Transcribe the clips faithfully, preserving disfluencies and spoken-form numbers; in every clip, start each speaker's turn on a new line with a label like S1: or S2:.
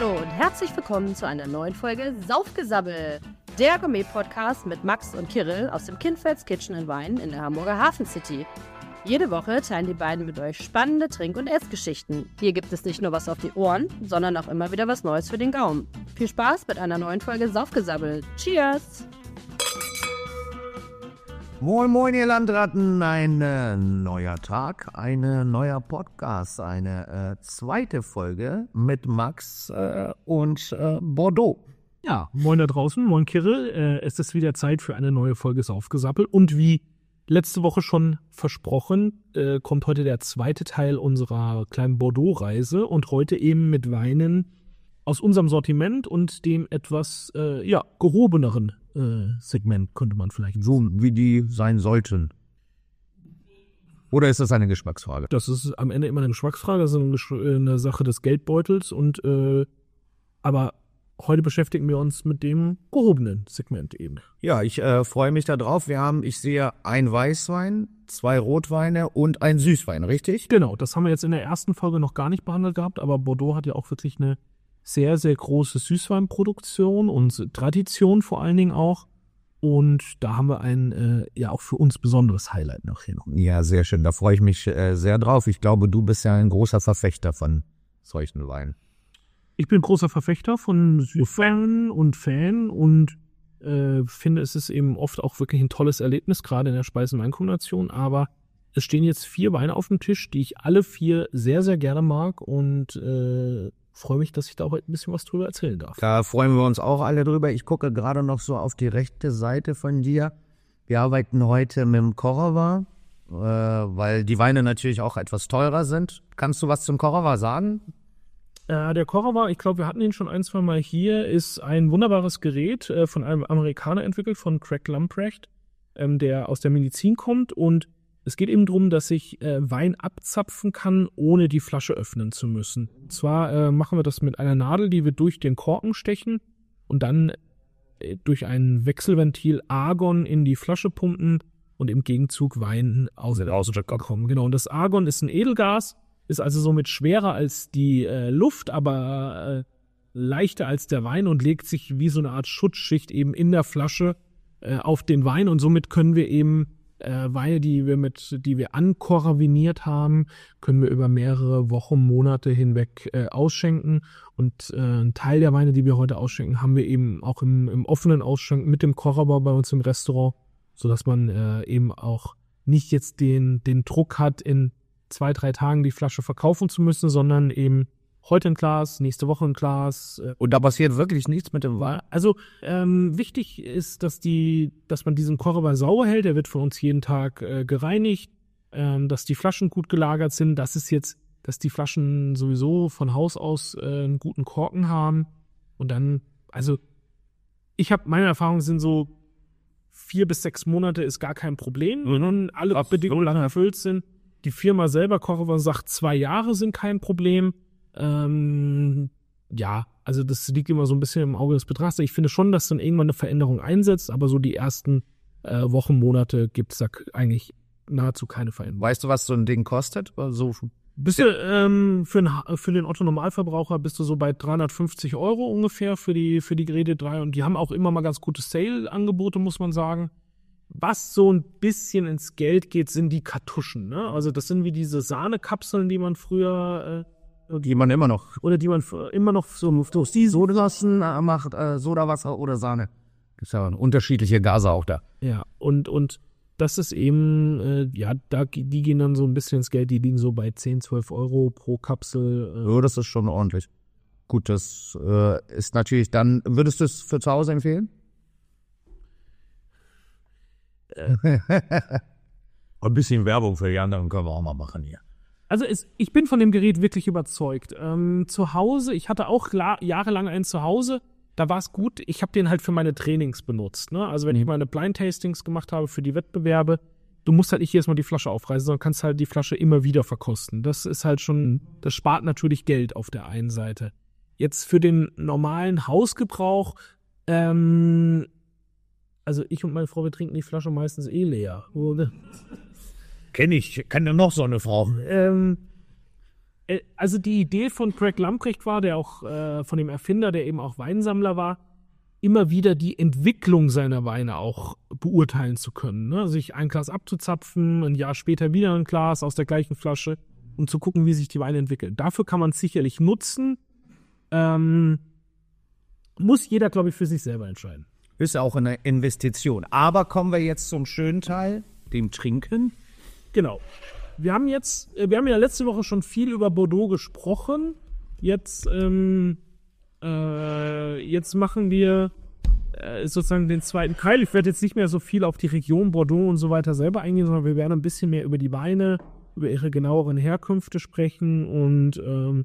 S1: Hallo und herzlich willkommen zu einer neuen Folge Saufgesabbel, der Gourmet-Podcast mit Max und Kirill aus dem Kindfelds Kitchen and Wine in der Hamburger Hafen City. Jede Woche teilen die beiden mit euch spannende Trink- und Essgeschichten. Hier gibt es nicht nur was auf die Ohren, sondern auch immer wieder was Neues für den Gaumen. Viel Spaß mit einer neuen Folge Saufgesabbel. Cheers!
S2: Moin moin ihr Landratten, ein äh, neuer Tag, ein äh, neuer Podcast, eine äh, zweite Folge mit Max äh, und äh, Bordeaux.
S3: Ja, moin da draußen, moin Kirill, äh, es ist wieder Zeit für eine neue Folge Saufgesabbel und wie letzte Woche schon versprochen, äh, kommt heute der zweite Teil unserer kleinen Bordeaux-Reise und heute eben mit Weinen aus unserem Sortiment und dem etwas äh, ja, gehobeneren äh, Segment, könnte man vielleicht
S2: sagen. So wie die sein sollten. Oder ist das eine Geschmacksfrage?
S3: Das ist am Ende immer eine Geschmacksfrage, das ist eine, Gesch- eine Sache des Geldbeutels und äh, aber heute beschäftigen wir uns mit dem gehobenen Segment eben.
S2: Ja, ich äh, freue mich da drauf. Wir haben, ich sehe, ein Weißwein, zwei Rotweine und ein Süßwein, richtig?
S3: Genau, das haben wir jetzt in der ersten Folge noch gar nicht behandelt gehabt, aber Bordeaux hat ja auch wirklich eine sehr, sehr große Süßweinproduktion und Tradition vor allen Dingen auch. Und da haben wir ein äh, ja auch für uns besonderes Highlight noch hier noch.
S2: Ja, sehr schön. Da freue ich mich äh, sehr drauf. Ich glaube, du bist ja ein großer Verfechter von solchen Weinen.
S3: Ich bin großer Verfechter von Süßweinen und Fan und äh, finde, es ist eben oft auch wirklich ein tolles Erlebnis, gerade in der Speisen-Wein-Kombination. Aber es stehen jetzt vier Weine auf dem Tisch, die ich alle vier sehr, sehr gerne mag und äh, freue mich, dass ich da auch ein bisschen was drüber erzählen darf.
S2: Da freuen wir uns auch alle drüber. Ich gucke gerade noch so auf die rechte Seite von dir. Wir arbeiten heute mit dem Korova, äh, weil die Weine natürlich auch etwas teurer sind. Kannst du was zum Korova sagen?
S3: Äh, der Korova, ich glaube, wir hatten ihn schon ein, zwei Mal hier, ist ein wunderbares Gerät äh, von einem Amerikaner entwickelt, von Craig Lamprecht, ähm, der aus der Medizin kommt und es geht eben darum, dass ich äh, Wein abzapfen kann, ohne die Flasche öffnen zu müssen. Und zwar äh, machen wir das mit einer Nadel, die wir durch den Korken stechen und dann äh, durch ein Wechselventil Argon in die Flasche pumpen und im Gegenzug Wein aus der Korken kommen. Genau, und das Argon ist ein Edelgas, ist also somit schwerer als die äh, Luft, aber äh, leichter als der Wein und legt sich wie so eine Art Schutzschicht eben in der Flasche äh, auf den Wein und somit können wir eben Äh, Weine, die wir mit, die wir ankoraviniert haben, können wir über mehrere Wochen, Monate hinweg äh, ausschenken. Und äh, ein Teil der Weine, die wir heute ausschenken, haben wir eben auch im, im offenen Ausschank mit dem Koraba bei uns im Restaurant, sodass man äh, eben auch nicht jetzt den, den Druck hat, in zwei, drei Tagen die Flasche verkaufen zu müssen, sondern eben heute ein Glas, nächste Woche ein Glas.
S2: Und da passiert wirklich nichts mit dem Wein?
S3: Also ähm, wichtig ist, dass die, dass man diesen Koraba sauber hält. Der wird von uns jeden Tag äh, gereinigt, ähm, dass die Flaschen gut gelagert sind. Das ist jetzt, dass die Flaschen sowieso von Haus aus äh, einen guten Korken haben. Und dann, also ich habe, meine Erfahrungen sind so vier bis sechs Monate ist gar kein Problem, wenn alle
S2: Ab
S3: Bedingungen lange erfüllt sind. Die Firma selber, Koraba, sagt, zwei Jahre sind kein Problem. Ähm, ja, also das liegt immer so ein bisschen im Auge des Betrachters. Ich finde schon, dass dann irgendwann eine Veränderung einsetzt, aber so die ersten äh, Wochen, Monate gibt es da eigentlich nahezu keine Veränderung.
S2: Weißt du, was so ein Ding kostet? So
S3: bist du, ähm, für, ein, für den Otto-Normalverbraucher bist du so bei dreihundertfünfzig Euro ungefähr für die, für die Geräte drei und die haben auch immer mal ganz gute Sale-Angebote, muss man sagen. Was so ein bisschen ins Geld geht, sind die Kartuschen, ne? Also das sind wie diese Sahnekapseln, die man früher äh,
S2: die man immer noch.
S3: Oder die man immer noch so durch die
S2: Sodalassen macht, äh, Sodawasser oder Sahne. Das ist ja unterschiedliche Gase auch da.
S3: Ja, und, und das ist eben, äh, ja, da, die gehen dann so ein bisschen ins Geld, die liegen so bei zehn, zwölf Euro pro Kapsel. Äh.
S2: Ja, das ist schon ordentlich. Gut, das äh, ist natürlich dann, würdest du es für zu Hause empfehlen? Äh. Ein bisschen Werbung für die anderen können wir auch mal machen hier.
S3: Also es, ich bin von dem Gerät wirklich überzeugt. Ähm, zu Hause, ich hatte auch la- jahrelang einen zu Hause, da war es gut. Ich habe den halt für meine Trainings benutzt. Ne? Also wenn mhm. ich meine Blind-Tastings gemacht habe für die Wettbewerbe, du musst halt nicht jedes Mal die Flasche aufreißen, sondern kannst halt die Flasche immer wieder verkosten. Das ist halt schon, das spart natürlich Geld auf der einen Seite. Jetzt für den normalen Hausgebrauch, ähm, also ich und meine Frau, wir trinken die Flasche meistens eh leer.
S2: Kenn ich, kenn ja noch so eine Frau.
S3: Ähm, äh, also die Idee von Craig Lamprecht war, der auch äh, von dem Erfinder, der eben auch Weinsammler war, immer wieder die Entwicklung seiner Weine auch beurteilen zu können. Ne? Sich ein Glas abzuzapfen, ein Jahr später wieder ein Glas aus der gleichen Flasche, um zu gucken, wie sich die Weine entwickeln. Dafür kann man es sicherlich nutzen. Ähm, muss jeder, glaube ich, für sich selber entscheiden.
S2: Ist auch eine Investition. Aber kommen wir jetzt zum schönen Teil, dem Trinken.
S3: Genau. Wir haben jetzt, wir haben ja letzte Woche schon viel über Bordeaux gesprochen. Jetzt, ähm, äh, jetzt machen wir äh, sozusagen den zweiten Teil. Ich werde jetzt nicht mehr so viel auf die Region Bordeaux und so weiter selber eingehen, sondern wir werden ein bisschen mehr über die Weine, über ihre genaueren Herkünfte sprechen und, ähm,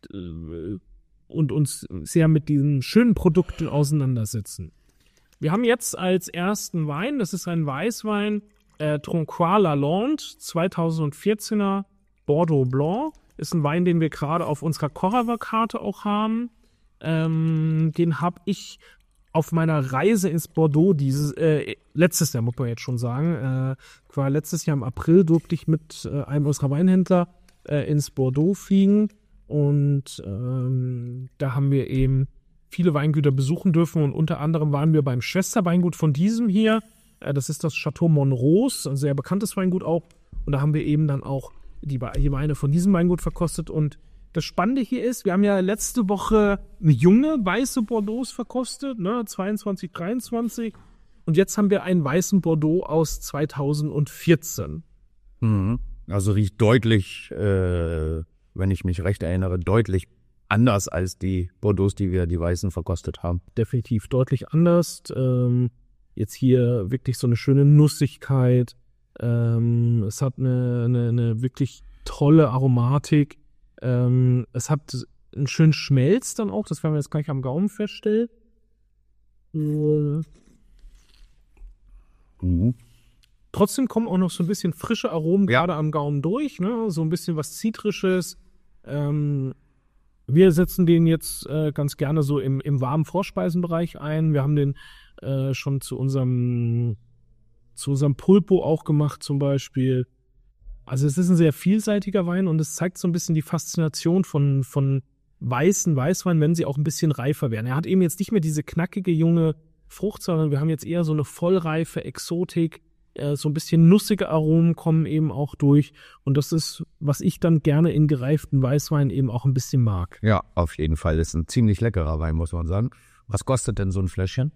S3: und uns sehr mit diesen schönen Produkten auseinandersetzen. Wir haben jetzt als ersten Wein, das ist ein Weißwein, äh, Tronquois Lalande, zweitausendvierzehner Bordeaux Blanc. Ist ein Wein, den wir gerade auf unserer Corava-Karte auch haben. Ähm, den habe ich auf meiner Reise ins Bordeaux dieses, äh, letztes Jahr, muss man jetzt schon sagen, äh, war letztes Jahr im April durfte ich mit äh, einem unserer Weinhändler äh, ins Bordeaux fliegen und ähm, da haben wir eben viele Weingüter besuchen dürfen und unter anderem waren wir beim Schwesterweingut von diesem hier. Äh, das ist das Château Monrose, ein sehr bekanntes Weingut auch. Und da haben wir eben dann auch die, die Weine von diesem Weingut verkostet. Und das Spannende hier ist, wir haben ja letzte Woche eine junge weiße Bordeaux verkostet, ne, zweiundzwanzig, dreiundzwanzig. Und jetzt haben wir einen weißen Bordeaux aus zweitausendvierzehn.
S2: Mhm. Also riecht deutlich, äh, wenn ich mich recht erinnere, deutlich anders als die Bordeaux, die wir, die Weißen, verkostet haben.
S3: Definitiv deutlich anders. Ähm, jetzt hier wirklich so eine schöne Nussigkeit. Ähm, es hat eine, eine, eine wirklich tolle Aromatik. Ähm, es hat einen schönen Schmelz dann auch. Das werden wir jetzt gleich am Gaumen feststellen. Äh,
S2: mhm.
S3: Trotzdem kommen auch noch so ein bisschen frische Aromen
S2: ja.
S3: gerade am Gaumen durch. Ne? So ein bisschen was Zitrisches. Ähm, Wir setzen den jetzt äh, ganz gerne so im, im warmen Vorspeisenbereich ein. Wir haben den äh, schon zu unserem, zu unserem Pulpo auch gemacht zum Beispiel. Also es ist ein sehr vielseitiger Wein und es zeigt so ein bisschen die Faszination von, von weißen Weißwein, wenn sie auch ein bisschen reifer werden. Er hat eben jetzt nicht mehr diese knackige junge Frucht, sondern wir haben jetzt eher so eine vollreife Exotik. So ein bisschen nussige Aromen kommen eben auch durch. Und das ist, was ich dann gerne in gereiften Weißwein eben auch ein bisschen mag.
S2: Ja, auf jeden Fall. Das ist ein ziemlich leckerer Wein, muss man sagen. Was kostet denn so ein Fläschchen?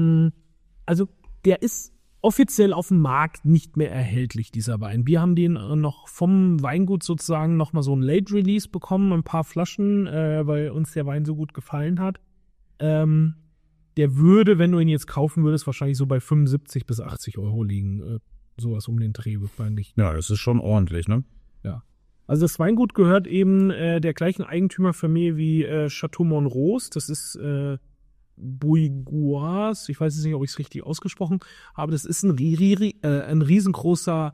S3: Also, der ist offiziell auf dem Markt nicht mehr erhältlich, dieser Wein. Wir haben den noch vom Weingut sozusagen nochmal so ein Late Release bekommen, ein paar Flaschen, äh, weil uns der Wein so gut gefallen hat. Ähm, Der würde, wenn du ihn jetzt kaufen würdest, wahrscheinlich so bei fünfundsiebzig bis achtzig Euro liegen. Äh, sowas um den Dreh wahrscheinlich.
S2: Ja, das ist schon ordentlich, ne?
S3: Ja. Also das Weingut gehört eben äh, der gleichen Eigentümerfamilie wie äh, Château Monrose. Das ist äh, Bourgois. Ich weiß jetzt nicht, ob ich es richtig ausgesprochen habe. Das ist ein, ri- äh, ein riesengroßer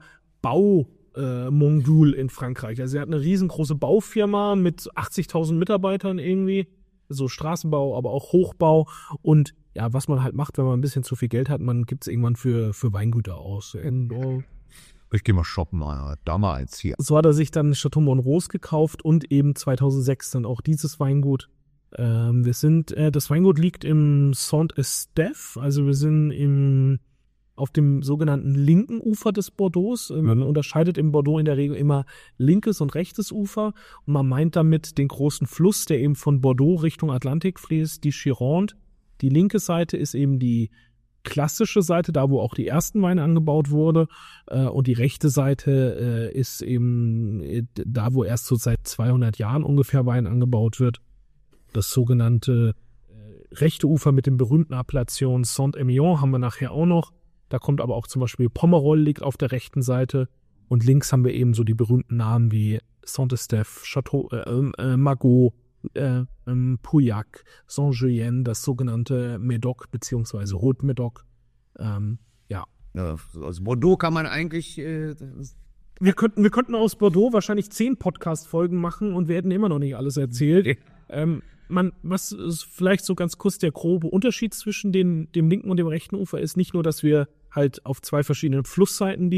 S3: Baumodul äh, in Frankreich. Also er hat eine riesengroße Baufirma mit achtzigtausend Mitarbeitern irgendwie. So Straßenbau, aber auch Hochbau und ja, was man halt macht, wenn man ein bisschen zu viel Geld hat, man gibt es irgendwann für, für Weingüter aus. Und, oh.
S2: Ich gehe mal shoppen, damals hier.
S3: So hat er sich dann Château Monrose gekauft und eben zweitausendsechs dann auch dieses Weingut. Ähm, wir sind, äh, das Weingut liegt im Saint-Estèphe, also wir sind im auf dem sogenannten linken Ufer des Bordeaux. Man unterscheidet im Bordeaux in der Regel immer linkes und rechtes Ufer. Und man meint damit den großen Fluss, der eben von Bordeaux Richtung Atlantik fließt, die Gironde. Die linke Seite ist eben die klassische Seite, da wo auch die ersten Weine angebaut wurde. Und die rechte Seite ist eben da, wo erst so seit zweihundert Jahren ungefähr Wein angebaut wird. Das sogenannte rechte Ufer mit den berühmten Appellationen Saint-Emilion haben wir nachher auch noch. Da kommt aber auch zum Beispiel Pomerol liegt auf der rechten Seite und links haben wir eben so die berühmten Namen wie Saint-Estèphe, Château, äh, äh, Margaux, äh, ähm, Pauillac, Saint-Julien, das sogenannte Médoc beziehungsweise Haut-Médoc. Ähm, ja.
S2: ja. Aus Bordeaux kann man eigentlich... Äh,
S3: wir, könnten, wir könnten aus Bordeaux wahrscheinlich zehn Podcast-Folgen machen und wir hätten immer noch nicht alles erzählt. ähm, Man, was ist vielleicht so ganz kurz der grobe Unterschied zwischen den, dem linken und dem rechten Ufer ist nicht nur, dass wir halt auf zwei verschiedenen Flussseiten liegen,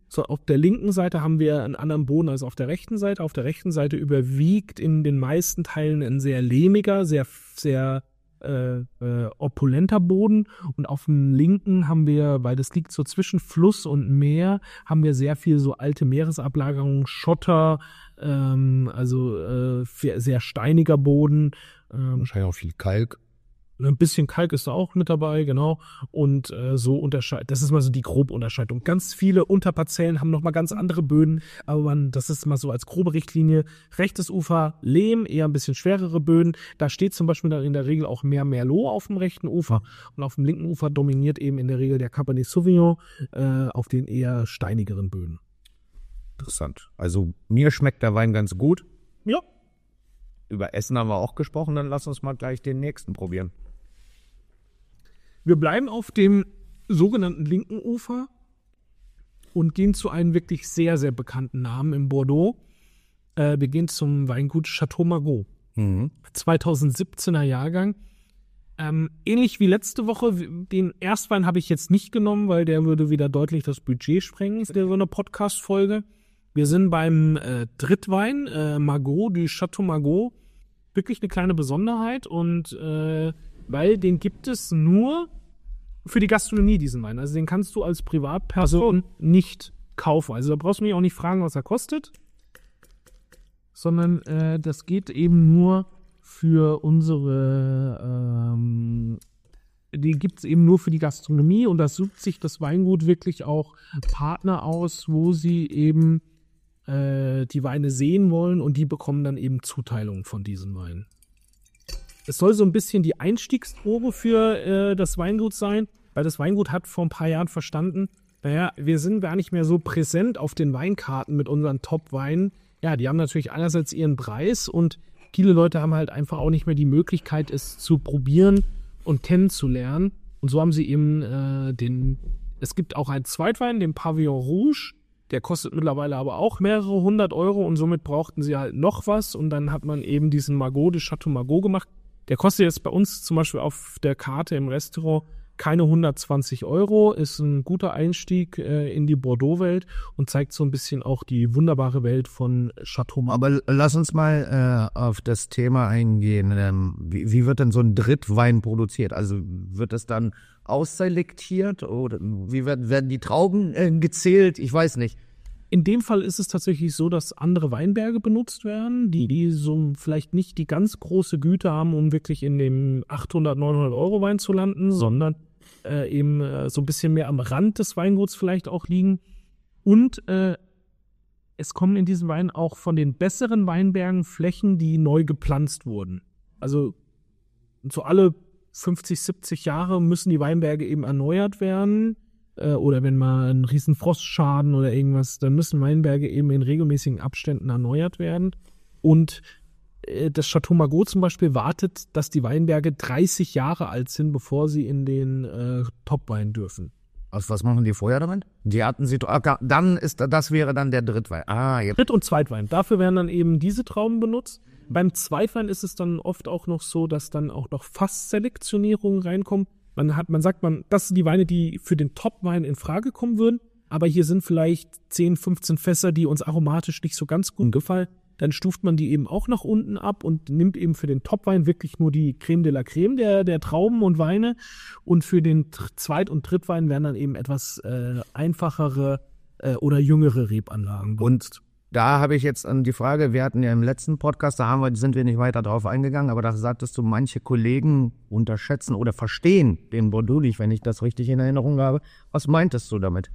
S3: So, auf der linken Seite haben wir einen anderen Boden als auf der rechten Seite. Auf der rechten Seite überwiegt in den meisten Teilen ein sehr lehmiger, sehr, sehr äh, äh, opulenter Boden. Und auf dem linken haben wir, weil das liegt so zwischen Fluss und Meer, haben wir sehr viel so alte Meeresablagerungen, Schotter, ähm, also äh, sehr steiniger Boden. Ähm,
S2: Wahrscheinlich auch viel Kalk.
S3: Ein bisschen Kalk ist da auch mit dabei, genau. Und äh, so unterscheidet, das ist mal so die grobe Unterscheidung. Ganz viele Unterparzellen haben nochmal ganz andere Böden, aber man, das ist mal so als grobe Richtlinie. Rechtes Ufer, Lehm, eher ein bisschen schwerere Böden. Da steht zum Beispiel dann in der Regel auch mehr Merlot auf dem rechten Ufer. Und auf dem linken Ufer dominiert eben in der Regel der Cabernet Sauvignon äh, auf den eher steinigeren Böden.
S2: Interessant. Also mir schmeckt der Wein ganz gut.
S3: Ja.
S2: Über Essen haben wir auch gesprochen, dann lass uns mal gleich den nächsten probieren.
S3: Wir bleiben auf dem sogenannten linken Ufer und gehen zu einem wirklich sehr, sehr bekannten Namen in Bordeaux. Äh, wir gehen zum Weingut Chateau Margaux.
S2: Mhm.
S3: zweitausendsiebzehner Jahrgang. Ähm, ähnlich wie letzte Woche, den Erstwein habe ich jetzt nicht genommen, weil der würde wieder deutlich das Budget sprengen für so eine Podcast-Folge. Wir sind beim äh, Drittwein, äh, Margaux, du Chateau Margaux. Wirklich eine kleine Besonderheit und äh, weil den gibt es nur für die Gastronomie, diesen Wein. Also den kannst du als Privatperson also, nicht kaufen. Also da brauchst du mich auch nicht fragen, was er kostet, sondern äh, das geht eben nur für unsere, ähm, den gibt es eben nur für die Gastronomie und das sucht sich das Weingut wirklich auch Partner aus, wo sie eben äh, die Weine sehen wollen und die bekommen dann eben Zuteilungen von diesen Weinen. Es soll so ein bisschen die Einstiegsdroge für äh, das Weingut sein, weil das Weingut hat vor ein paar Jahren verstanden, naja, wir sind gar nicht mehr so präsent auf den Weinkarten mit unseren Top-Weinen. Ja, die haben natürlich einerseits ihren Preis und viele Leute haben halt einfach auch nicht mehr die Möglichkeit, es zu probieren und kennenzulernen. Und so haben sie eben äh, den, es gibt auch einen Zweitwein, den Pavillon Rouge, der kostet mittlerweile aber auch mehrere hundert Euro und somit brauchten sie halt noch was und dann hat man eben diesen Margaux de Chateau Margaux gemacht. Der kostet jetzt bei uns zum Beispiel auf der Karte im Restaurant keine hundertzwanzig Euro, ist ein guter Einstieg äh, in die Bordeaux-Welt und zeigt so ein bisschen auch die wunderbare Welt von Chateau Margaux.
S2: Aber lass uns mal äh, auf das Thema eingehen. Ähm, wie, wie wird denn so ein Drittwein produziert? Also wird es dann ausselektiert oder wie werden, werden die Trauben äh, gezählt? Ich weiß nicht.
S3: In dem Fall ist es tatsächlich so, dass andere Weinberge benutzt werden, die, die so vielleicht nicht die ganz große Güte haben, um wirklich in dem achthundert, neunhundert Euro Wein zu landen, sondern äh, eben äh, so ein bisschen mehr am Rand des Weinguts vielleicht auch liegen. Und äh, es kommen in diesen Wein auch von den besseren Weinbergen Flächen, die neu gepflanzt wurden. Also so alle fünfzig, siebzig Jahre müssen die Weinberge eben erneuert werden. Oder wenn mal ein riesen Frostschaden oder irgendwas, dann müssen Weinberge eben in regelmäßigen Abständen erneuert werden. Und äh, das Chateau Margaux zum Beispiel wartet, dass die Weinberge dreißig Jahre alt sind, bevor sie in den äh, Topwein dürfen.
S2: Also was machen die vorher damit? Die hatten sie, dann ist, das wäre dann der Drittwein. Ah, jetzt.
S3: Dritt- und Zweitwein. Dafür werden dann eben diese Trauben benutzt. Beim Zweitwein ist es dann oft auch noch so, dass dann auch noch Fassselektionierungen reinkommen. Man hat, man sagt, man, das sind die Weine, die für den Top-Wein in Frage kommen würden. Aber hier sind vielleicht zehn, fünfzehn Fässer, die uns aromatisch nicht so ganz gut gefallen. Dann stuft man die eben auch nach unten ab und nimmt eben für den Top-Wein wirklich nur die Creme de la Creme der, der Trauben und Weine. Und für den Zweit- und Drittwein werden dann eben etwas äh, einfachere äh, oder jüngere Rebanlagen benutzt.
S2: Da habe ich jetzt an die Frage, wir hatten ja im letzten Podcast, da haben wir, sind wir nicht weiter drauf eingegangen, aber da sagtest du, manche Kollegen unterschätzen oder verstehen den Bordeaux nicht, wenn ich das richtig in Erinnerung habe. Was meintest du damit?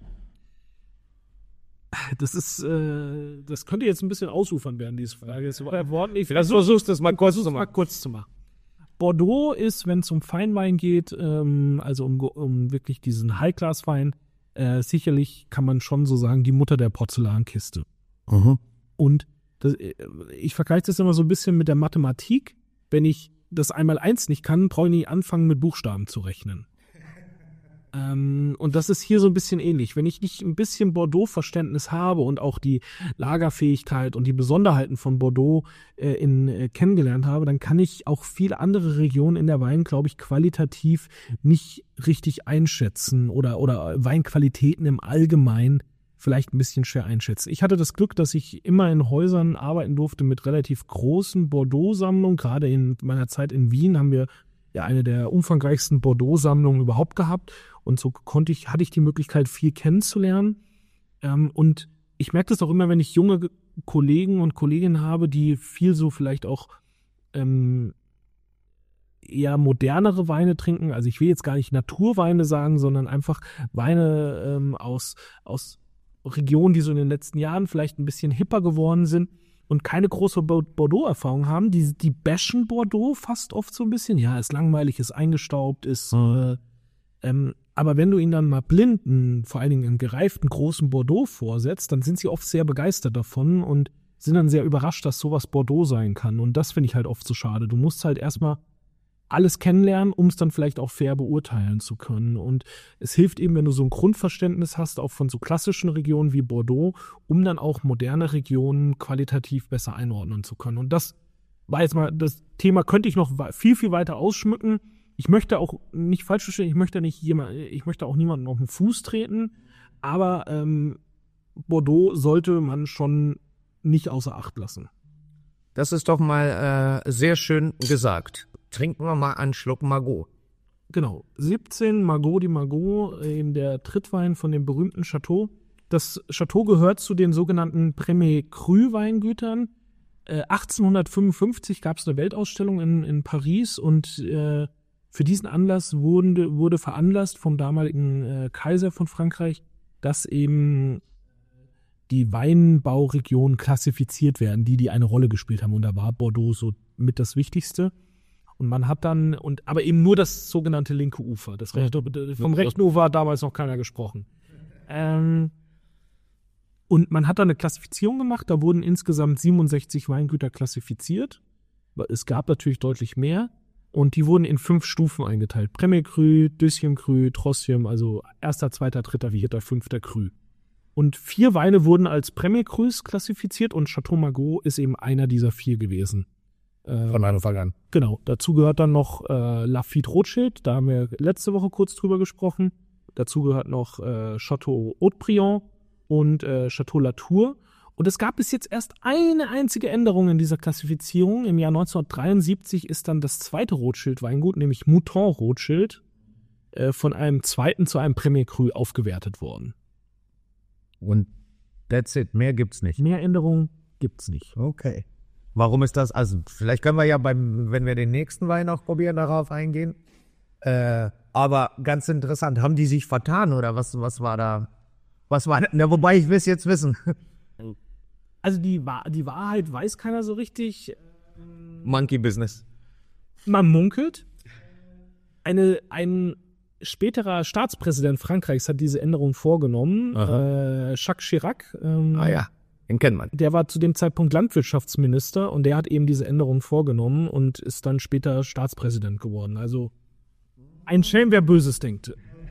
S3: Das ist, äh, das könnte jetzt ein bisschen ausufern werden, diese Frage. Das Wort nicht. Vielleicht versuchst du das mal kurz zu machen. kurz zu machen. Bordeaux ist, wenn es um Feinwein geht, ähm, also um, um wirklich diesen High-Class-Wein, äh, sicherlich kann man schon so sagen, die Mutter der Porzellankiste.
S2: Mhm.
S3: Und das, ich vergleiche das immer so ein bisschen mit der Mathematik. Wenn ich das einmal eins nicht kann, brauche ich nicht anfangen, mit Buchstaben zu rechnen. ähm, und das ist hier so ein bisschen ähnlich. Wenn ich nicht ein bisschen Bordeaux-Verständnis habe und auch die Lagerfähigkeit und die Besonderheiten von Bordeaux äh, in, äh, kennengelernt habe, dann kann ich auch viele andere Regionen in der Wein, glaube ich, qualitativ nicht richtig einschätzen oder, oder Weinqualitäten im Allgemeinen vielleicht ein bisschen schwer einschätzen. Ich hatte das Glück, dass ich immer in Häusern arbeiten durfte mit relativ großen Bordeaux-Sammlungen. Gerade in meiner Zeit in Wien haben wir ja eine der umfangreichsten Bordeaux-Sammlungen überhaupt gehabt. Und so konnte ich, hatte ich die Möglichkeit, viel kennenzulernen. Ähm, und ich merke das auch immer, wenn ich junge Kollegen und Kolleginnen habe, die viel so vielleicht auch ähm, eher modernere Weine trinken. Also ich will jetzt gar nicht Naturweine sagen, sondern einfach Weine ähm, aus, aus Regionen, die so in den letzten Jahren vielleicht ein bisschen hipper geworden sind und keine große Bordeaux-Erfahrung haben. Die, die bashen Bordeaux fast oft so ein bisschen. Ja, ist langweilig, ist eingestaubt, ist äh, ähm, aber wenn du ihnen dann mal blinden, vor allen Dingen einen gereiften großen Bordeaux vorsetzt, dann sind sie oft sehr begeistert davon und sind dann sehr überrascht, dass sowas Bordeaux sein kann. Und das finde ich halt oft so schade. Du musst halt erstmal alles kennenlernen, um es dann vielleicht auch fair beurteilen zu können. Und es hilft eben, wenn du so ein Grundverständnis hast, auch von so klassischen Regionen wie Bordeaux, um dann auch moderne Regionen qualitativ besser einordnen zu können. Und das war jetzt mal, das Thema könnte ich noch viel, viel weiter ausschmücken. Ich möchte auch nicht falsch verstehen, ich möchte nicht jemand, ich möchte auch niemanden auf den Fuß treten, aber ähm, Bordeaux sollte man schon nicht außer Acht lassen.
S2: Das ist doch mal äh, sehr schön gesagt. Trinken wir mal einen Schluck Margaux.
S3: Genau, siebzehn Margaux de Margaux, eben der Trittwein von dem berühmten Chateau. Das Chateau gehört zu den sogenannten Premier Cru Weingütern. Äh, achtzehnhundertfünfundfünfzig gab es eine Weltausstellung in, in Paris und äh, für diesen Anlass wurde, wurde veranlasst vom damaligen äh, Kaiser von Frankreich, dass eben die Weinbauregionen klassifiziert werden, die, die eine Rolle gespielt haben. Und da war Bordeaux so mit das Wichtigste. Und man hat dann, und aber eben nur das sogenannte linke Ufer. Das rechte, vom rechten Ufer hat damals noch keiner gesprochen. Ähm, und man hat dann eine Klassifizierung gemacht, da wurden insgesamt siebenundsechzig Weingüter klassifiziert. Es gab natürlich deutlich mehr. Und die wurden in fünf Stufen eingeteilt. Premier Cru, Deuxième Cru, Troisième, also erster, zweiter, dritter, vierter, fünfter Cru. Und vier Weine wurden als Premier Crus klassifiziert und Chateau Margaux ist eben einer dieser vier gewesen.
S2: Von Anfang an.
S3: Genau, dazu gehört dann noch äh, Lafite Rothschild, da haben wir letzte Woche kurz drüber gesprochen. Dazu gehört noch äh, Chateau Haut-Briand und äh, Chateau Latour. Und es gab bis jetzt erst eine einzige Änderung in dieser Klassifizierung. Im Jahr neunzehnhundertdreiundsiebzig ist dann das zweite Rothschild-Weingut, nämlich Mouton Rothschild, äh, von einem zweiten zu einem Premier Cru aufgewertet worden.
S2: Und that's it, mehr gibt's nicht.
S3: Mehr Änderungen gibt's nicht.
S2: Okay. Warum ist das? Also vielleicht können wir ja beim, wenn wir den nächsten Wein noch probieren, darauf eingehen. Äh, aber ganz interessant, haben die sich vertan oder was, was war da? Was war da? Na, wobei ich will es jetzt wissen.
S3: Also die, die Wahrheit weiß keiner so richtig.
S2: Monkey Business.
S3: Man munkelt. Eine, ein späterer Staatspräsident Frankreichs hat diese Änderung vorgenommen. Äh, Jacques Chirac. Ähm,
S2: ah ja. Den kennt man.
S3: Der war zu dem Zeitpunkt Landwirtschaftsminister und der hat eben diese Änderung vorgenommen und ist dann später Staatspräsident geworden. Also ein Schelm, wer Böses denkt.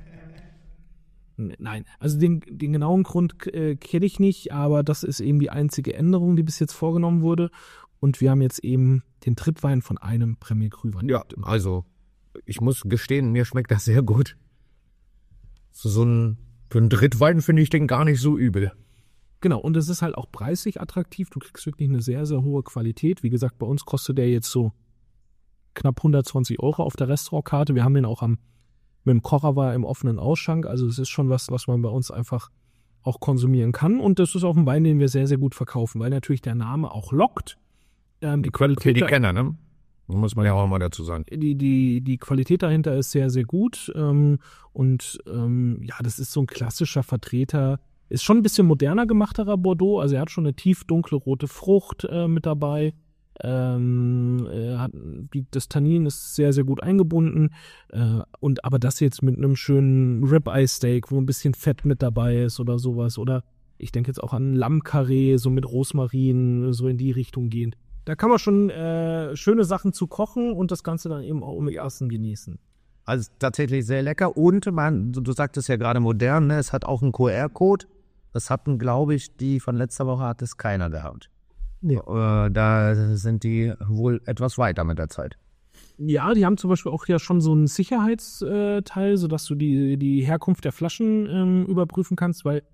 S3: Nein, also den, den genauen Grund äh, kenne ich nicht, aber das ist eben die einzige Änderung, die bis jetzt vorgenommen wurde. Und wir haben jetzt eben den Trittwein von einem Premier Cru Wein.
S2: Ja, also ich muss gestehen, mir schmeckt das sehr gut. Für so einen, für einen Drittwein finde ich den gar nicht so übel.
S3: Genau, und es ist halt auch preislich attraktiv. Du kriegst wirklich eine sehr, sehr hohe Qualität. Wie gesagt, bei uns kostet der jetzt so knapp hundertzwanzig Euro auf der Restaurantkarte. Wir haben den auch am, mit dem Kocher im offenen Ausschank. Also es ist schon was, was man bei uns einfach auch konsumieren kann. Und das ist auch ein Wein, den wir sehr, sehr gut verkaufen, weil natürlich der Name auch lockt. Ähm, die Qualität,
S2: die Kenner, ne? Muss man ja auch mal dazu sagen.
S3: Die, die, die Qualität dahinter ist sehr, sehr gut. Ähm, und ähm, ja, das ist so ein klassischer Vertreter. Ist schon ein bisschen moderner gemachterer Bordeaux, also er hat schon eine tief dunkle rote Frucht äh, mit dabei. Ähm, er hat, die, das Tannin ist sehr, sehr gut eingebunden. Äh, und aber das jetzt mit einem schönen Ribeye-Steak, wo ein bisschen Fett mit dabei ist oder sowas. Oder ich denke jetzt auch an Lammkarree, so mit Rosmarin, so in die Richtung gehend. Da kann man schon äh, schöne Sachen zu kochen und das Ganze dann eben auch im ersten genießen.
S2: Also tatsächlich sehr lecker. Und man, du, du sagtest ja gerade modern, ne? Es hat auch einen Q R-Code. Das hatten, glaube ich, die von letzter Woche hat es keiner gehabt. Ja. Äh, da sind die wohl etwas weiter mit der Zeit.
S3: Ja, die haben zum Beispiel auch ja schon so einen Sicherheitsteil, sodass du die, die Herkunft der Flaschen ähm, überprüfen kannst, weil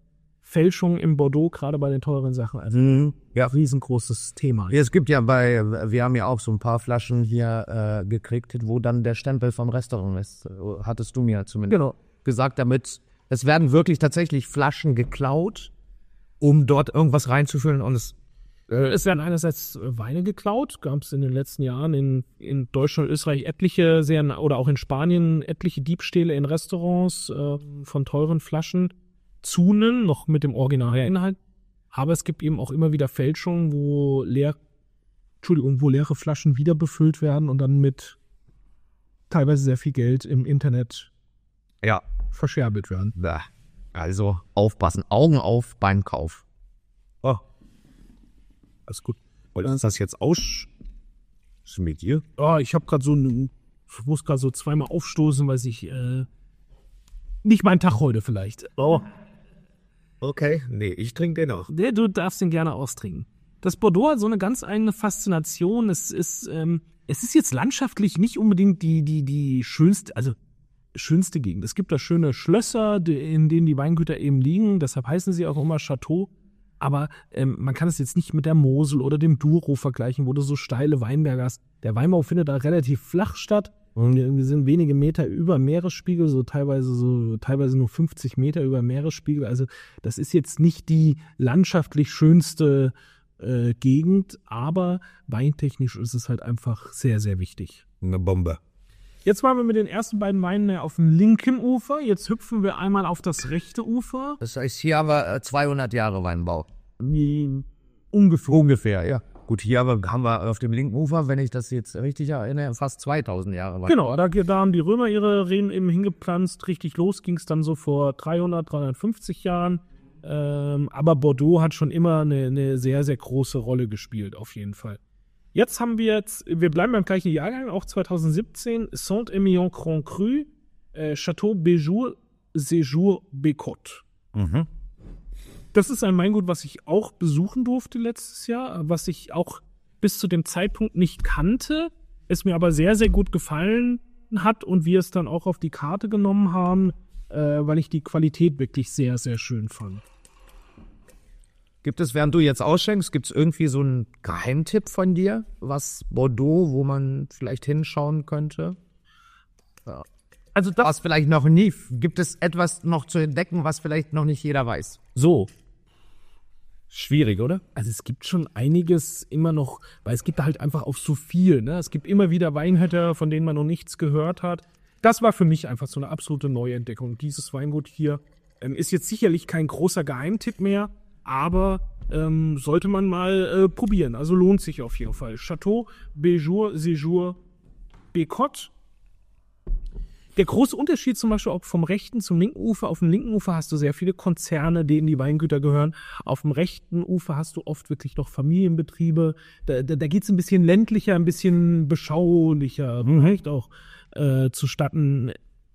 S3: Fälschung im Bordeaux, gerade bei den teuren Sachen. Also
S2: Mhm.
S3: ja, riesengroßes Thema.
S2: Ja, es gibt ja bei, wir haben ja auch so ein paar Flaschen hier äh, gekriegt, wo dann der Stempel vom Restaurant ist. Hattest du mir zumindest
S3: Genau.
S2: gesagt, damit, es werden wirklich tatsächlich Flaschen geklaut, um dort irgendwas reinzufüllen und es
S3: Es werden einerseits Weine geklaut, gab es in den letzten Jahren in, in Deutschland und Österreich etliche, sehr, oder auch in Spanien etliche Diebstähle in Restaurants äh, von teuren Flaschen, Zunen, noch mit dem Originalinhalt. Aber es gibt eben auch immer wieder Fälschungen, wo leer, Entschuldigung, wo leere Flaschen wieder befüllt werden und dann mit teilweise sehr viel Geld im Internet
S2: ja,
S3: verscherbelt werden.
S2: da. Also aufpassen, Augen auf beim Kauf.
S3: Oh. Alles gut.
S4: Wollen uns das jetzt aus... Was ist denn mit dir?
S3: Oh, ich habe gerade so ein, ich muss gerade so zweimal aufstoßen, weil ich äh, nicht mein Tag heute vielleicht. Oh,
S4: Okay, nee, ich trinke den auch.
S3: nee, du darfst den gerne austrinken. Das Bordeaux hat so eine ganz eigene Faszination. Es ist, ähm, es ist jetzt landschaftlich nicht unbedingt die die die schönste, also schönste Gegend. Es gibt da schöne Schlösser, die, in denen die Weingüter eben liegen. Deshalb heißen sie auch immer Chateau. Aber ähm, man kann es jetzt nicht mit der Mosel oder dem Douro vergleichen, wo du so steile Weinberge hast. Der Weinbau findet da relativ flach statt. Und wir sind wenige Meter über Meeresspiegel, so teilweise so teilweise nur fünfzig Meter über Meeresspiegel. Also das ist jetzt nicht die landschaftlich schönste äh, Gegend, aber weintechnisch ist es halt einfach sehr, sehr wichtig.
S4: Eine Bombe.
S3: Jetzt waren wir mit den ersten beiden Weinen auf dem linken Ufer. Jetzt hüpfen wir einmal auf das rechte Ufer.
S2: Das heißt, hier haben wir äh, zweihundert Jahre Weinbau.
S3: Ungefähr.
S2: Ungefähr, ja. Gut, hier aber haben wir auf dem linken Ufer, wenn ich das jetzt richtig erinnere, fast zweitausend Jahre Weinbau.
S3: Genau, da, da haben die Römer ihre Reben eben hingepflanzt. Richtig los ging es dann so vor dreihundert, dreihundertfünfzig Jahren. Ähm, aber Bordeaux hat schon immer eine, eine sehr, sehr große Rolle gespielt, auf jeden Fall. Jetzt haben wir jetzt, wir bleiben beim gleichen Jahrgang, auch zweitausendsiebzehn, Saint-Emilion Grand Cru, äh, Chateau Béjour, Séjour Bécotte.
S2: Mhm.
S3: Das ist ein Weingut, was ich auch besuchen durfte letztes Jahr, was ich auch bis zu dem Zeitpunkt nicht kannte, es mir aber sehr, sehr gut gefallen hat und wir es dann auch auf die Karte genommen haben, äh, weil ich die Qualität wirklich sehr, sehr schön fand.
S2: Gibt es, während du jetzt ausschenkst, gibt es irgendwie so einen Geheimtipp von dir, was Bordeaux, wo man vielleicht hinschauen könnte? Ja.
S3: Also das
S2: Was vielleicht noch nie, gibt es etwas noch zu entdecken, was vielleicht noch nicht jeder weiß?
S3: so.
S4: Schwierig, oder?
S3: Also es gibt schon einiges immer noch, weil es gibt da halt einfach auch so viel. Ne? Es gibt immer wieder Weinhüter, von denen man noch nichts gehört hat. Das war für mich einfach so eine absolute Neuentdeckung. Dieses Weingut hier ähm, ist jetzt sicherlich kein großer Geheimtipp mehr, aber ähm, sollte man mal äh, probieren. Also lohnt sich auf jeden Fall. Chateau Béjour, Séjour Bécotte. Der große Unterschied zum Beispiel auch vom rechten zum linken Ufer. Auf dem linken Ufer hast du sehr viele Konzerne, denen die Weingüter gehören. Auf dem rechten Ufer hast du oft wirklich noch Familienbetriebe. Da, da, da geht es ein bisschen ländlicher, ein bisschen beschaulicher, vielleicht auch äh, zustatten.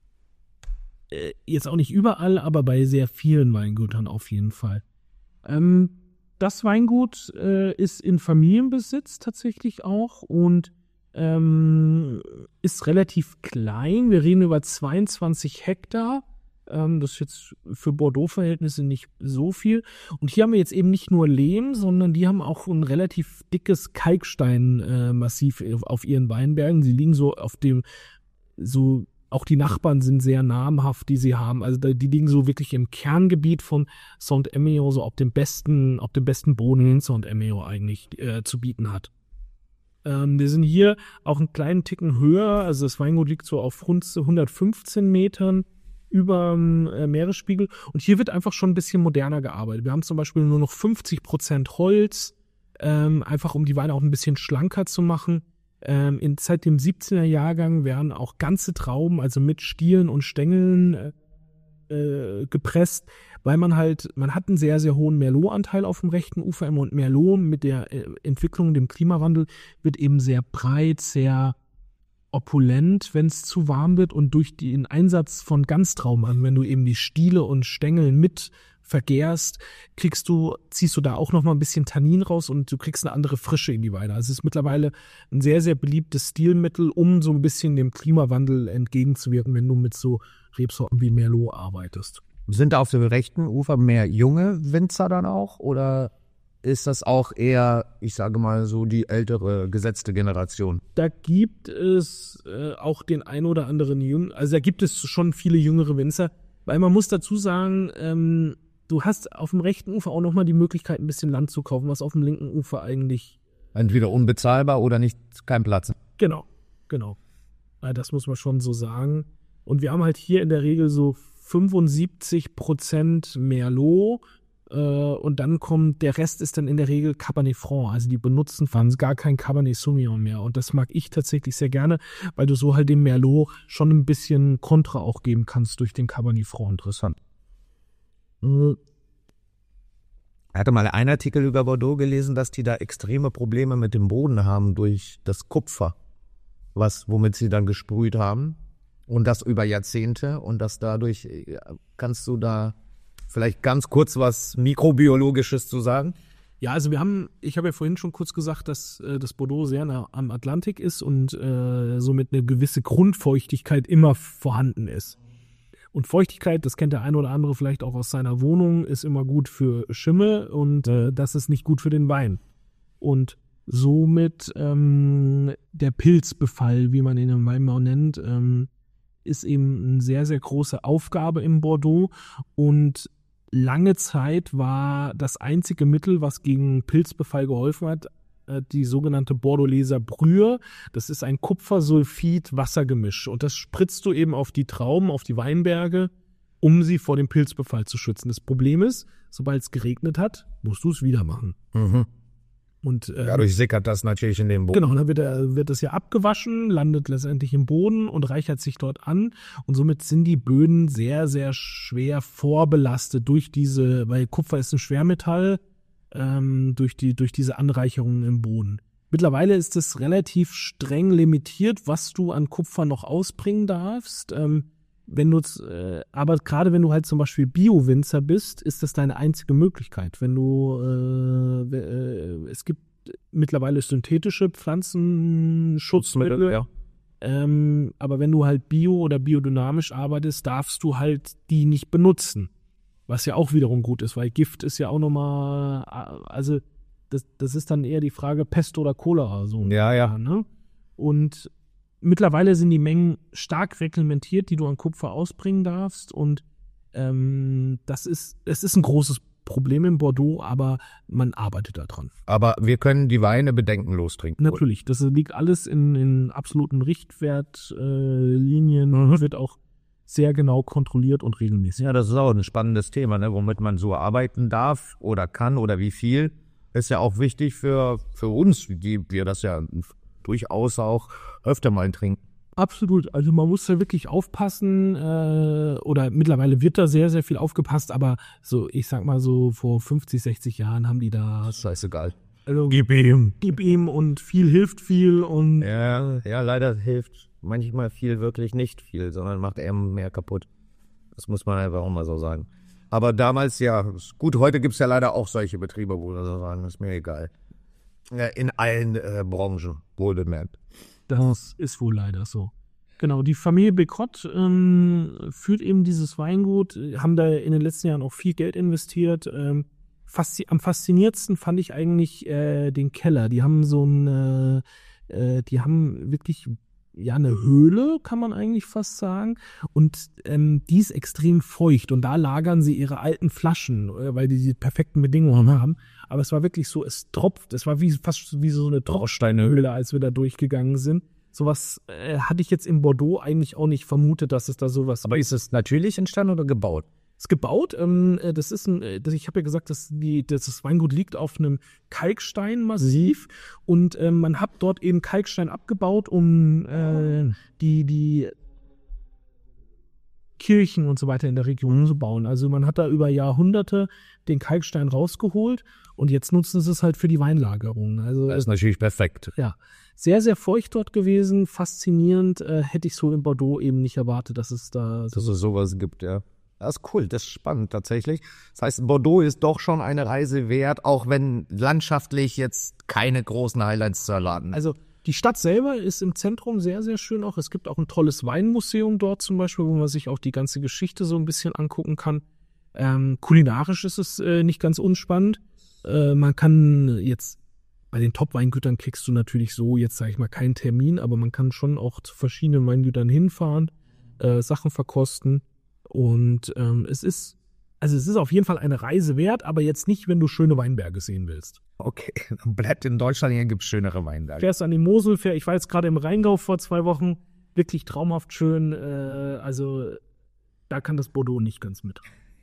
S3: Äh, jetzt auch nicht überall, aber bei sehr vielen Weingütern auf jeden Fall. Ähm, das Weingut äh, ist in Familienbesitz tatsächlich auch und Ähm, ist relativ klein. Wir reden über zweiundzwanzig Hektar. Ähm, das ist jetzt für Bordeaux-Verhältnisse nicht so viel. Und hier haben wir jetzt eben nicht nur Lehm, sondern die haben auch ein relativ dickes Kalksteinmassiv äh, auf ihren Weinbergen. Sie liegen so auf dem, so, auch die Nachbarn sind sehr namhaft, die sie haben. Also die liegen so wirklich im Kerngebiet von Saint-Emilion, so auf dem besten, auf dem besten Boden, den Saint-Emilion eigentlich äh, zu bieten hat. Ähm, wir sind hier auch einen kleinen Ticken höher, also das Weingut liegt so auf rund hundertfünfzehn Metern über dem äh, Meeresspiegel und hier wird einfach schon ein bisschen moderner gearbeitet. Wir haben zum Beispiel nur noch fünfzig Prozent Holz, ähm, einfach um die Weine auch ein bisschen schlanker zu machen. Ähm, in, seit dem siebzehner Jahrgang werden auch ganze Trauben, also mit Stielen und Stängeln äh, äh, gepresst, weil man halt, man hat einen sehr, sehr hohen Merlot-Anteil auf dem rechten Ufer und Merlot mit der äh, Entwicklung, dem Klimawandel, wird eben sehr breit, sehr opulent, wenn es zu warm wird und durch den Einsatz von Ganztrauben, wenn du eben die Stiele und Stängel mit vergärst, kriegst du, ziehst du da auch noch mal ein bisschen Tannin raus und du kriegst eine andere Frische in die Weine. Also es ist mittlerweile ein sehr, sehr beliebtes Stilmittel, um so ein bisschen dem Klimawandel entgegenzuwirken, wenn du mit so Rebsorten wie Merlot arbeitest.
S2: Sind da auf dem rechten Ufer mehr junge Winzer dann auch? Oder ist das auch eher, ich sage mal so, die ältere gesetzte Generation?
S3: Da gibt es äh, auch den ein oder anderen Jüngeren, also da gibt es schon viele jüngere Winzer, weil man muss dazu sagen, ähm, du hast auf dem rechten Ufer auch nochmal die Möglichkeit, ein bisschen Land zu kaufen, was auf dem linken Ufer eigentlich...
S2: Entweder unbezahlbar oder nicht, kein Platz.
S3: Genau, genau. Ja, das muss man schon so sagen. Und wir haben halt hier in der Regel so fünfundsiebzig Prozent Merlot, äh, und dann kommt, der Rest ist dann in der Regel Cabernet Franc. Also die benutzen fast gar kein Cabernet Sauvignon mehr. Und das mag ich tatsächlich sehr gerne, weil du so halt dem Merlot schon ein bisschen Kontra auch geben kannst durch den Cabernet Franc. Interessant.
S2: Ich hatte mal einen Artikel über Bordeaux gelesen, dass die da extreme Probleme mit dem Boden haben durch das Kupfer, was, womit sie dann gesprüht haben. Und das über Jahrzehnte. Und dass dadurch, kannst du da vielleicht ganz kurz was Mikrobiologisches zu sagen?
S3: Ja, also wir haben, ich habe ja vorhin schon kurz gesagt, dass äh, das Bordeaux sehr nah am Atlantik ist und äh, somit eine gewisse Grundfeuchtigkeit immer vorhanden ist. Und Feuchtigkeit, das kennt der eine oder andere vielleicht auch aus seiner Wohnung, ist immer gut für Schimmel und äh, das ist nicht gut für den Wein. Und somit ähm, der Pilzbefall, wie man ihn im Weinbau nennt, ähm, ist eben eine sehr, sehr große Aufgabe im Bordeaux und lange Zeit war das einzige Mittel, was gegen Pilzbefall geholfen hat, die sogenannte Bordelaise Brühe. Das ist ein Kupfersulfid-Wassergemisch und das spritzt du eben auf die Trauben, auf die Weinberge, um sie vor dem Pilzbefall zu schützen. Das Problem ist, sobald es geregnet hat, musst du es wieder machen.
S2: Mhm.
S3: Und, äh,
S2: Dadurch sickert das natürlich in den Boden.
S3: Genau, dann wird, er, wird das ja abgewaschen, landet letztendlich im Boden und reichert sich dort an. Und somit sind die Böden sehr, sehr schwer vorbelastet durch diese, weil Kupfer ist ein Schwermetall, ähm, durch, die, durch diese Anreicherungen im Boden. Mittlerweile ist es relativ streng limitiert, was du an Kupfer noch ausbringen darfst. Ähm, wenn du, äh, aber gerade wenn du halt zum Beispiel Bio-Winzer bist, ist das deine einzige Möglichkeit. Wenn du, äh, äh, es gibt mittlerweile synthetische Pflanzenschutzmittel,
S2: ja.
S3: ähm, aber wenn du halt bio- oder biodynamisch arbeitest, darfst du halt die nicht benutzen. Was ja auch wiederum gut ist, weil Gift ist ja auch nochmal, also das, das ist dann eher die Frage Pest oder Cholera. So
S2: Ja, ja.
S3: Ne? Und mittlerweile sind die Mengen stark reglementiert, die du an Kupfer ausbringen darfst. Und ähm, das ist, es ist ein großes Problem in Bordeaux, aber man arbeitet da dran.
S2: Aber wir können die Weine bedenkenlos trinken.
S3: Natürlich, das liegt alles in, in absoluten Richtwertlinien, äh, wird auch sehr genau kontrolliert und regelmäßig.
S2: Ja, das ist auch ein spannendes Thema, ne? Womit man so arbeiten darf oder kann oder wie viel. Ist ja auch wichtig für, für uns, die wir das ja durchaus auch öfter mal trinken.
S3: Absolut, also man muss da wirklich aufpassen, äh, oder mittlerweile wird da sehr, sehr viel aufgepasst, aber so, ich sag mal so, vor fünfzig, sechzig Jahren haben die da...
S2: Scheißegal.
S3: Also, gib ihm. Gib ihm und viel hilft viel und...
S2: Ja, ja, leider hilft manchmal viel wirklich nicht viel, sondern macht eher mehr kaputt. Das muss man einfach auch mal so sagen. Aber damals, ja, gut, heute gibt's ja leider auch solche Betriebe, wo wir so sagen, ist mir egal. Ja, in allen äh, Branchen, wohlbemerkt.
S3: Das ist wohl leider so. Genau, die Familie Becrott ähm, führt eben dieses Weingut, haben da in den letzten Jahren auch viel Geld investiert. Ähm, faszi- am faszinierendsten fand ich eigentlich äh, den Keller. Die haben so ein, äh, die haben wirklich ja eine Höhle, kann man eigentlich fast sagen. Und ähm, die ist extrem feucht und da lagern sie ihre alten Flaschen, weil die die perfekten Bedingungen haben. Aber es war wirklich so, es tropft, es war wie fast wie so eine Tropfsteinhöhle, als wir da durchgegangen sind. Sowas äh, hatte ich jetzt in Bordeaux eigentlich auch nicht vermutet, dass es da sowas.
S2: Aber ist es natürlich entstanden oder gebaut?
S3: Ist gebaut. Ähm, das ist ein, das, ich habe ja gesagt, dass, die, dass das Weingut liegt auf einem Kalksteinmassiv und äh, man hat dort eben Kalkstein abgebaut, um äh, die, die Kirchen und so weiter in der Region zu bauen. Also man hat da über Jahrhunderte den Kalkstein rausgeholt und jetzt nutzen sie es halt für die Weinlagerung. Also
S2: das ist natürlich perfekt.
S3: Ja, sehr, sehr feucht dort gewesen, faszinierend. Äh, hätte ich so in Bordeaux eben nicht erwartet, dass es da...
S2: Dass es sowas gibt, ja. Das ist cool, das ist spannend tatsächlich. Das heißt, Bordeaux ist doch schon eine Reise wert, auch wenn landschaftlich jetzt keine großen Highlights zu erwarten.
S3: Also die Stadt selber ist im Zentrum sehr, sehr schön auch. Es gibt auch ein tolles Weinmuseum dort zum Beispiel, wo man sich auch die ganze Geschichte so ein bisschen angucken kann. Ähm, kulinarisch ist es äh, nicht ganz unspannend. Äh, man kann jetzt, bei den Top-Weingütern kriegst du natürlich so, jetzt sage ich mal, keinen Termin, aber man kann schon auch zu verschiedenen Weingütern hinfahren, äh, Sachen verkosten. Und ähm, es ist, also es ist auf jeden Fall eine Reise wert, aber jetzt nicht, wenn du schöne Weinberge sehen willst.
S2: Okay, dann bleibt in Deutschland, hier gibt es schönere Weinberge.
S3: Fährst an die Mosel, fähr, ich war jetzt gerade im Rheingau vor zwei Wochen, wirklich traumhaft schön, äh, also da kann das Bordeaux nicht ganz mit.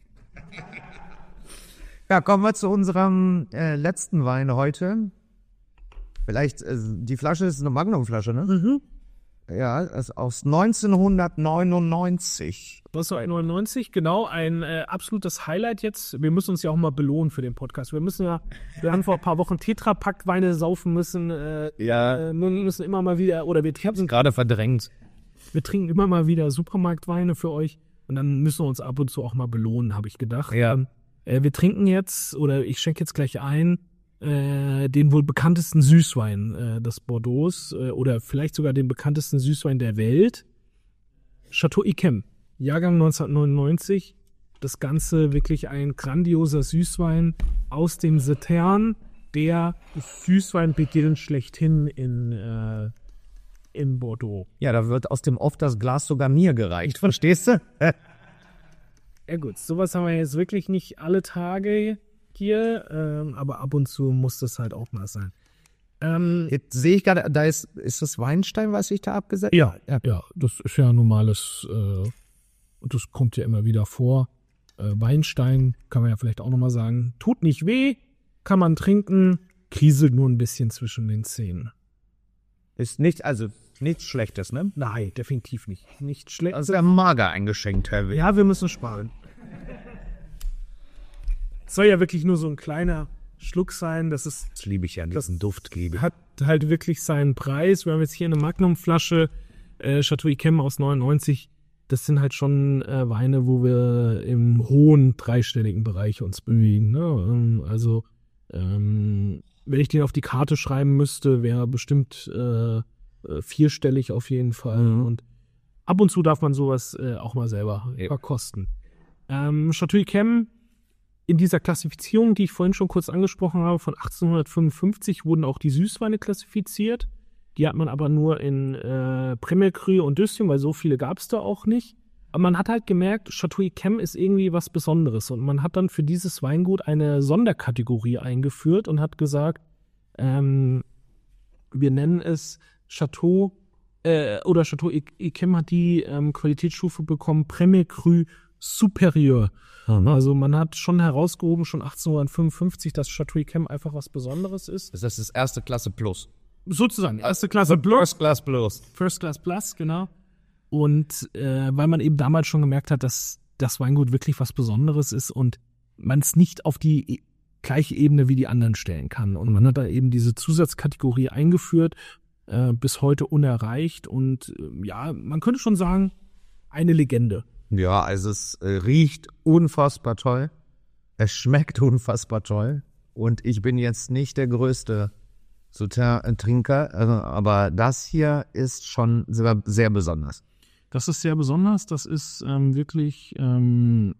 S2: Ja, kommen wir zu unserem äh, letzten Wein heute. Vielleicht, äh, die Flasche ist eine Magnumflasche, ne?
S3: Mhm.
S2: Ja, ist aus neunzehnhundertneunundneunzig.
S3: neunzehnhundertneunundneunzig, genau, ein äh, absolutes Highlight jetzt. Wir müssen uns ja auch mal belohnen für den Podcast. Wir müssen ja, wir haben vor ein paar Wochen Tetrapack-Weine saufen müssen. Äh,
S2: Ja.
S3: äh, wir müssen immer mal wieder, oder wir haben
S2: Gerade verdrängt.
S3: Wir trinken immer mal wieder Supermarktweine für euch und dann müssen wir uns ab und zu auch mal belohnen, habe ich gedacht.
S2: Ja.
S3: Ähm, äh, wir trinken jetzt, oder ich schenke jetzt gleich ein, äh, den wohl bekanntesten Süßwein äh, des Bordeaux äh, oder vielleicht sogar den bekanntesten Süßwein der Welt. Chateau Yquem, Jahrgang neunzehnhundertneunundneunzig. Das Ganze wirklich ein grandioser Süßwein aus dem Sauternes, der Süßweinbeginn schlechthin in äh, in Bordeaux.
S2: Ja, da wird aus dem Off das Glas sogar mir gereicht, verstehst du?
S3: Ja gut, sowas haben wir jetzt wirklich nicht alle Tage hier, ähm, aber ab und zu muss das halt auch mal sein. Ähm,
S2: Jetzt sehe ich gerade, da ist, ist das Weinstein, was ich da abgesetzt
S3: ja, ja, ja, das ist ja normales, äh, und das kommt ja immer wieder vor. Äh, Weinstein, kann man ja vielleicht auch nochmal sagen, tut nicht weh, kann man trinken, kriselt nur ein bisschen zwischen den Zähnen.
S2: Ist nicht, also nichts Schlechtes, ne?
S3: Nein, definitiv nicht. Nicht schlecht.
S2: Also der mager eingeschenkt, Herr Witt.
S3: Ja, wir müssen sparen. Es soll ja wirklich nur so ein kleiner Schluck sein. Das ist,
S2: Das liebe ich ja, diesen Duft liebe ich.
S3: hat halt wirklich seinen Preis. Wir haben jetzt hier eine Magnumflasche, äh, Chateau Yquem aus neunundneunzig. Das sind halt schon äh, Weine, wo wir im hohen dreistelligen Bereich uns bewegen. Ne? Ähm, also, ähm, wenn ich den auf die Karte schreiben müsste, wäre bestimmt äh, vierstellig auf jeden Fall. Und ab und zu darf man sowas äh, auch mal selber
S2: Ja.
S3: verkosten. Ähm, Chateau Yquem, in dieser Klassifizierung, die ich vorhin schon kurz angesprochen habe, von achtzehnhundertfünfundfünfzig wurden auch die Süßweine klassifiziert. Die hat man aber nur in äh, Premier Cru und Deuxième, weil so viele gab es da auch nicht. Aber man hat halt gemerkt, Chateau Yquem ist irgendwie was Besonderes. Und man hat dann für dieses Weingut eine Sonderkategorie eingeführt und hat gesagt, ähm, wir nennen es Chateau, äh, oder Chateau Yquem hat die ähm, Qualitätsstufe bekommen, Premier Cru Supérieur. Also man hat schon herausgehoben, schon achtzehnhundertfünfundfünfzig, dass Chateau Yquem einfach was Besonderes ist.
S2: Das ist das erste Klasse Plus.
S3: Sozusagen, erste Klasse Plus.
S2: First Class Plus.
S3: First Class Plus, genau. Und äh, weil man eben damals schon gemerkt hat, dass das Weingut wirklich was Besonderes ist und man es nicht auf die e- gleiche Ebene wie die anderen stellen kann. Und man hat da eben diese Zusatzkategorie eingeführt, äh, bis heute unerreicht. Und äh, ja, man könnte schon sagen, eine Legende.
S2: Ja, also es äh, riecht unfassbar toll. Es schmeckt unfassbar toll. Und ich bin jetzt nicht der größte Sauternes-Trinker, äh, aber das hier ist schon sehr, sehr besonders.
S3: Das ist sehr besonders. Das ist ähm, wirklich ähm,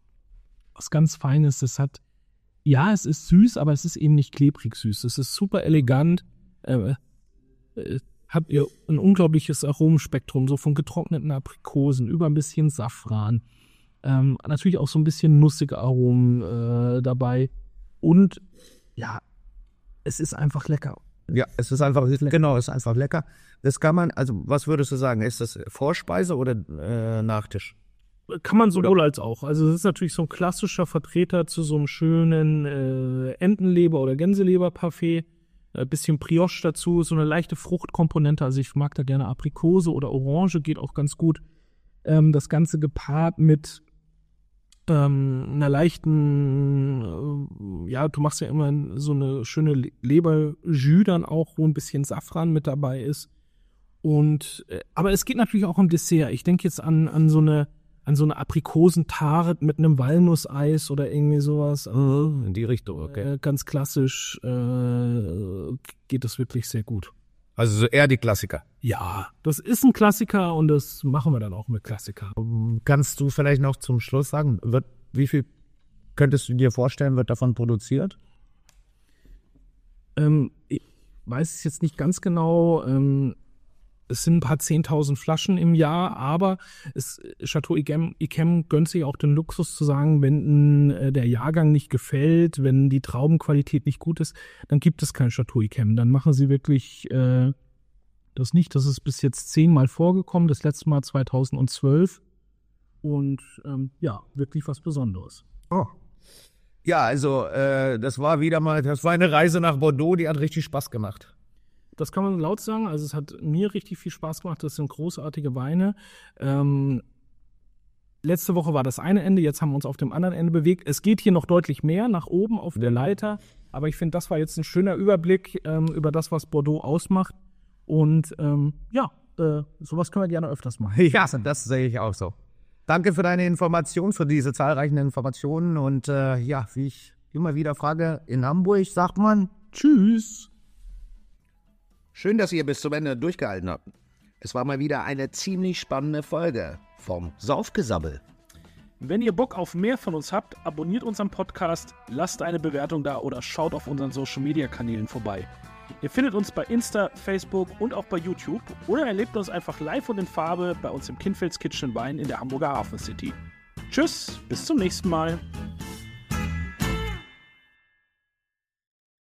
S3: was ganz Feines. Es hat, ja, es ist süß, aber es ist eben nicht klebrig süß. Es ist super elegant. Äh, äh, hat ihr ein unglaubliches Aromenspektrum, so von getrockneten Aprikosen über ein bisschen Safran. Ähm, natürlich auch so ein bisschen nussige Aromen äh, dabei. Und ja, es ist einfach lecker.
S2: Ja, es ist einfach, genau, es ist einfach lecker. Das kann man, also was würdest du sagen, ist das Vorspeise oder äh, Nachtisch?
S3: Kann man sowohl als auch. Also es ist natürlich so ein klassischer Vertreter zu so einem schönen äh, Entenleber- oder Gänseleber-Parfait. Ein bisschen Brioche dazu, so eine leichte Fruchtkomponente. Also ich mag da gerne Aprikose oder Orange, geht auch ganz gut. Ähm, das Ganze gepaart mit ähm, einer leichten, äh, ja, du machst ja immer so eine schöne Leberjus dann auch, wo ein bisschen Safran mit dabei ist. Und äh, aber es geht natürlich auch um Dessert. Ich denke jetzt an, an so eine an so eine Aprikosentarte mit einem Walnusseis oder irgendwie sowas.
S2: In die Richtung, okay.
S3: Äh, ganz klassisch äh, geht das wirklich sehr gut.
S2: Also so eher die Klassiker.
S3: Ja, das ist ein Klassiker und das machen wir dann auch mit Klassiker.
S2: Kannst du vielleicht noch zum Schluss sagen, wird, wie viel könntest du dir vorstellen, wird davon produziert?
S3: Ähm, ich weiß es jetzt nicht ganz genau. Ähm, es sind ein paar zehntausend Flaschen im Jahr, aber es, Chateau Yquem, Yquem gönnt sich auch den Luxus zu sagen, wenn äh, der Jahrgang nicht gefällt, wenn die Traubenqualität nicht gut ist, dann gibt es kein Chateau Yquem. Dann machen sie wirklich äh, das nicht. Das ist bis jetzt zehnmal vorgekommen, das letzte Mal zweitausendzwölf. Und ähm, ja, wirklich was Besonderes.
S2: Oh. Ja, also äh, das war wieder mal, das war eine Reise nach Bordeaux, die hat richtig Spaß gemacht.
S3: Das kann man laut sagen. Also es hat mir richtig viel Spaß gemacht. Das sind großartige Weine. Ähm, letzte Woche war das eine Ende, jetzt haben wir uns auf dem anderen Ende bewegt. Es geht hier noch deutlich mehr nach oben auf der Leiter. Aber ich finde, das war jetzt ein schöner Überblick ähm, über das, was Bordeaux ausmacht. Und ähm, ja, äh, sowas können wir gerne öfters machen.
S2: Ja, das sehe ich auch so. Danke für deine Informationen, für diese zahlreichen Informationen. Und äh, ja, wie ich immer wieder frage, in Hamburg sagt man Tschüss.
S5: Schön, dass ihr bis zum Ende durchgehalten habt. Es war mal wieder eine ziemlich spannende Folge vom Saufgesabbel.
S6: Wenn ihr Bock auf mehr von uns habt, abonniert unseren Podcast, lasst eine Bewertung da oder schaut auf unseren Social-Media-Kanälen vorbei. Ihr findet uns bei Insta, Facebook und auch bei YouTube oder erlebt uns einfach live und in Farbe bei uns im Kindfelds Kitchen Wein in der Hamburger Hafen City. Tschüss, bis zum nächsten Mal.